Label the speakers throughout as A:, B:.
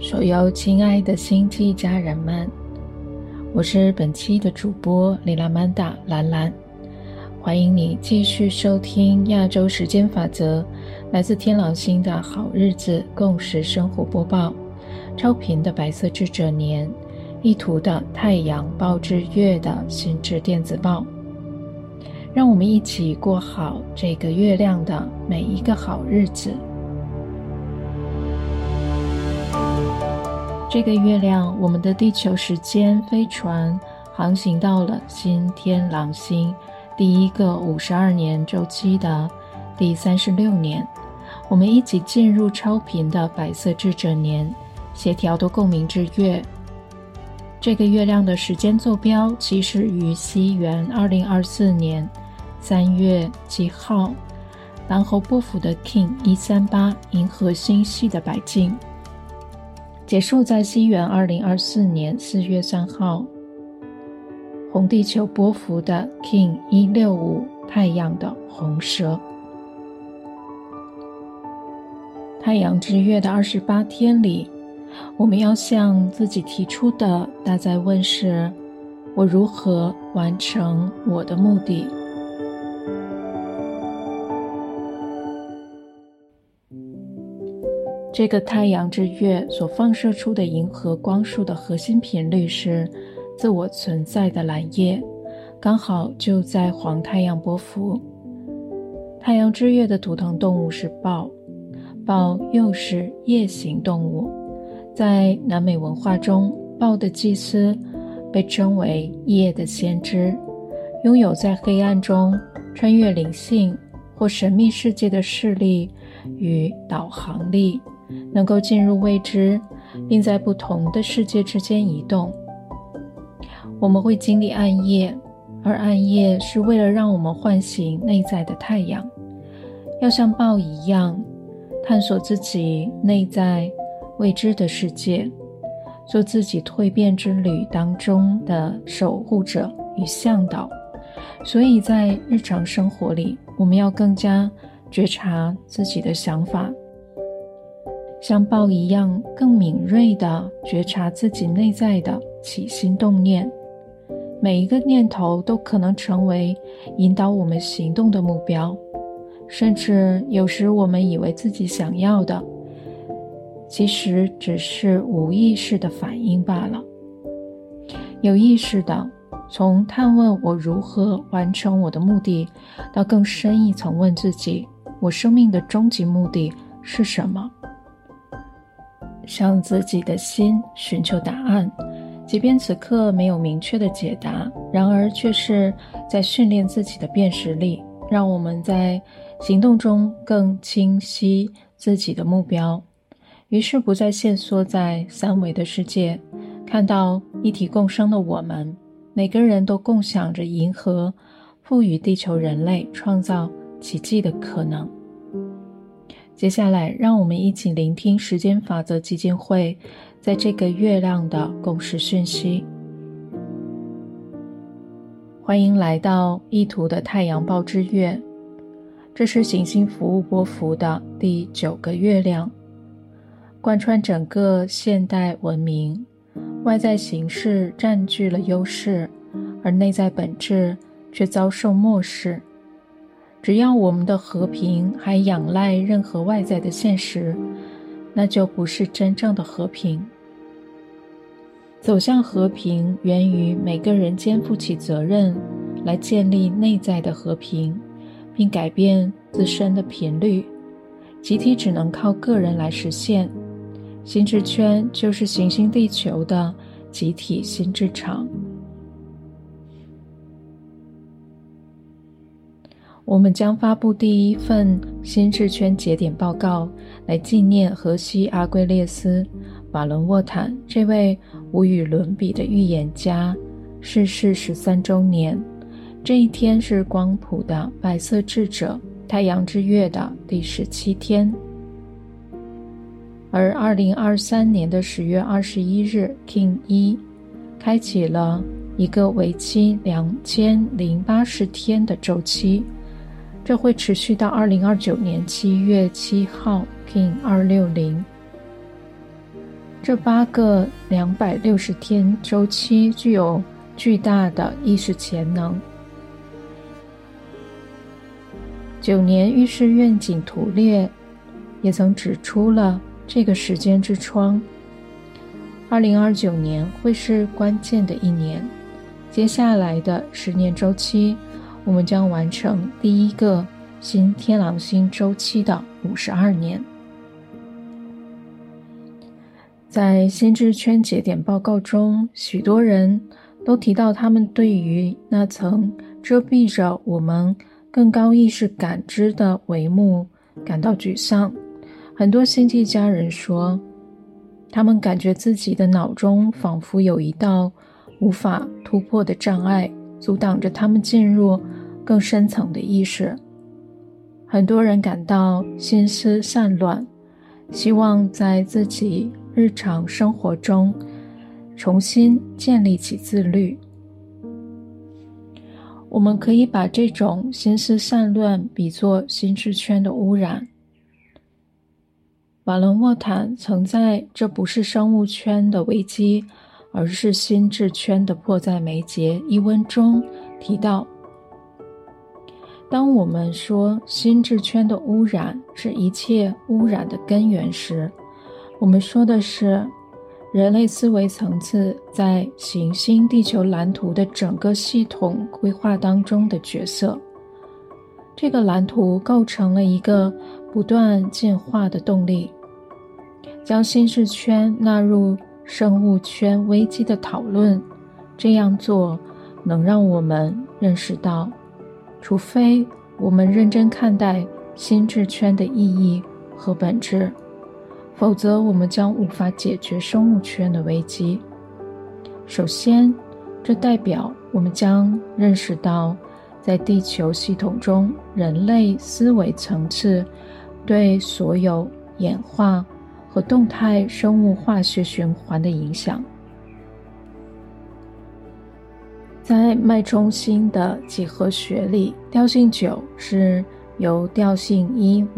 A: 所有亲爱的星际家人们，我是本期的主播莉拉曼达兰兰，欢迎你继续收听亚洲时间法则来自天狼星的好日子共识生活播报，超频的白色智者年，意图的太阳报之月的心智电子报，让我们一起过好这个月亮的每一个好日子。这个月亮，我们的地球时间飞船航行到了新天狼星第一个52年周期的第36年，我们一起进入超频的白色智者年，协调的共鸣之月。这个月亮的时间坐标起始于西元2024年3月7号，蓝猴波符的 King 138银河星系的白镜，结束在西元2024年4月3号，红地球波符的 King 165太阳的红蛇。太阳之月的28天里，我们要向自己提出的大哉问是：我如何完成我的目的？这个太阳之月所放射出的银河光束的核心频率是自我存在的蓝夜，刚好就在黄太阳波符。太阳之月的图腾动物是豹，豹又是夜行动物。在南美文化中，豹的祭司被称为夜的先知，拥有在黑暗中穿越灵性或神秘世界的视力与导航力，能够进入未知，并在不同的世界之间移动。我们会经历暗夜，而暗夜是为了让我们唤醒内在的太阳，要像豹一样探索自己内在未知的世界，做自己蜕变之旅当中的守护者与向导。所以在日常生活里，我们要更加觉察自己的想法，像豹一样更敏锐地觉察自己内在的起心动念，每一个念头都可能成为引导我们行动的目标，甚至有时我们以为自己想要的，其实只是无意识的反应罢了。有意识的从探问我如何完成我的目的，到更深一层问自己，我生命的终极目的是什么？向自己的心寻求答案，即便此刻没有明确的解答，然而却是在训练自己的辨识力，让我们在行动中更清晰自己的目标，于是不再限缩在三维的世界，看到一体共生的我们，每个人都共享着银河赋予地球人类创造奇迹的可能。接下来，让我们一起聆听时间法则基金会在这个月亮的共识讯息。欢迎来到意图的太阳报之月，这是行星服务波符的第9个月亮，贯穿整个现代文明，外在形式占据了优势，而内在本质却遭受漠视。只要我们的和平还仰赖任何外在的现实，那就不是真正的和平。走向和平源于每个人肩负起责任，来建立内在的和平，并改变自身的频率。集体只能靠个人来实现。心智圈就是行星地球的集体心智场。我们将发布第一份心智圈节点报告，来纪念荷西阿圭列斯·瓦伦沃坦这位无与伦比的预言家逝世13周年。这一天是光谱的白色智者太阳之月的第17天，而2023年的10月21日 King 1开启了一个为期2080天的周期，这会持续到2029年7月7号 King 260。 这8个260天周期具有巨大的意识潜能。9年预示愿景图列也曾指出了这个时间之窗。2029年会是关键的一年，接下来的10年周期，我们将完成第一个新天狼星周期的52年。在心智圈节点报告中，许多人都提到他们对于那层遮蔽着我们更高意识感知的帷幕感到沮丧。很多星际家人说，他们感觉自己的脑中仿佛有一道无法突破的障碍，阻挡着他们进入更深层的意识。很多人感到心思散乱，希望在自己日常生活中重新建立起自律。我们可以把这种心思散乱比作心智圈的污染。瓦伦沃坦曾在《这不是生物圈的危机，而是心智圈的迫在眉睫》一文中提到，当我们说心智圈的污染是一切污染的根源时，我们说的是人类思维层次在行星地球蓝图的整个系统规划当中的角色。这个蓝图构成了一个不断进化的动力。将心智圈纳入生物圈危机的讨论，这样做能让我们认识到，除非我们认真看待心智圈的意义和本质，否则我们将无法解决生物圈的危机。首先，这代表我们将认识到，在地球系统中，人类思维层次对所有演化和动态生物化学循环的影响。在脉冲星的几何学里，调性9是由调性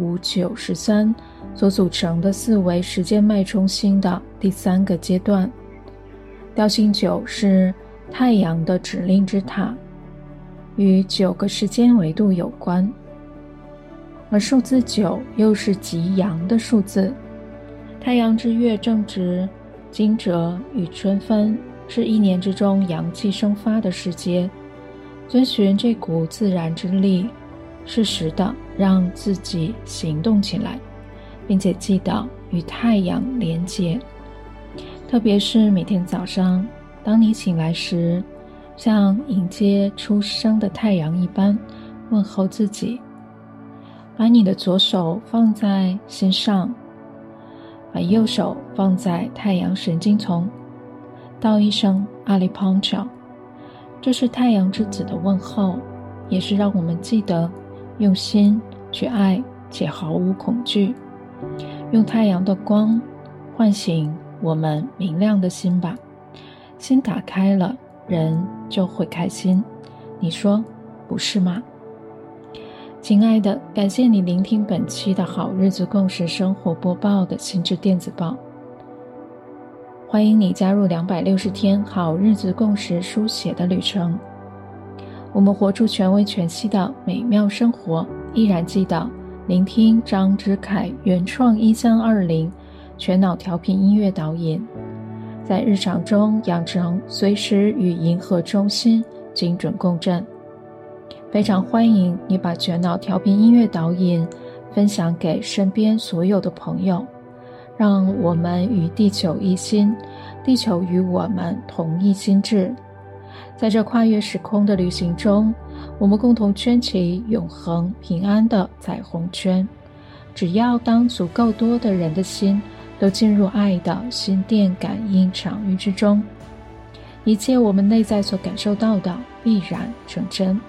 A: 1、5、9、13所组成的4维时间脉冲星的第3个阶段。调性9是太阳的指令之塔，与9个时间维度有关，而数字9又是极阳的数字。太阳之月正值惊蛰与春分，是一年之中阳气生发的时节。遵循这股自然之力，适时的让自己行动起来，并且记得与太阳连结。特别是每天早上，当你醒来时，像迎接初升的太阳一般问候自己。把你的左手放在心上，把右手放在太阳神经丛，道一声阿里胖乔，这是太阳之子的问候，也是让我们记得用心去爱且毫无恐惧，用太阳的光唤醒我们明亮的心吧。心打开了，人就会开心，你说不是吗？亲爱的，感谢你聆听本期的好日子共识生活播报的心智电子报。欢迎你加入260天好日子共识书写的旅程。我们活出全为全息的美妙生活，依然记得聆听张之凯原创1320全脑调频音乐导引，在日常中养成随时与银河中心精准共振。非常欢迎你把全脑调频音乐导引分享给身边所有的朋友，让我们与地球一心，地球与我们同一心智。在这跨越时空的旅行中，我们共同圈起永恒平安的彩虹圈。只要当足够多的人的心都进入爱的心电感应场域之中，一切我们内在所感受到的必然成真。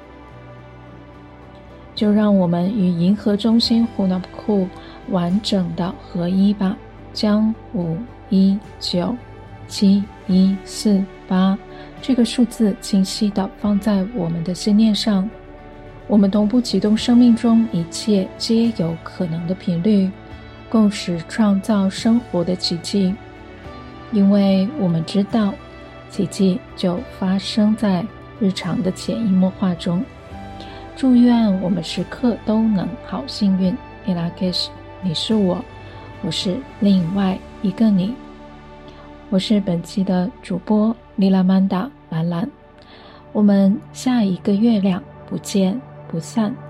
A: 就让我们与银河中心胡纳普库完整的合一吧，将5197148这个数字清晰地放在我们的心念上。我们同步启动生命中一切皆有可能的频率，共识创造生活的奇迹。 因为我们知道奇迹就发生在日常的潜移默化中。祝愿我们时刻都能好幸运。伊拉克什，你是我，我是另外一个你。我是本期的主播莉拉曼达兰兰，我们下一个月亮不见不散。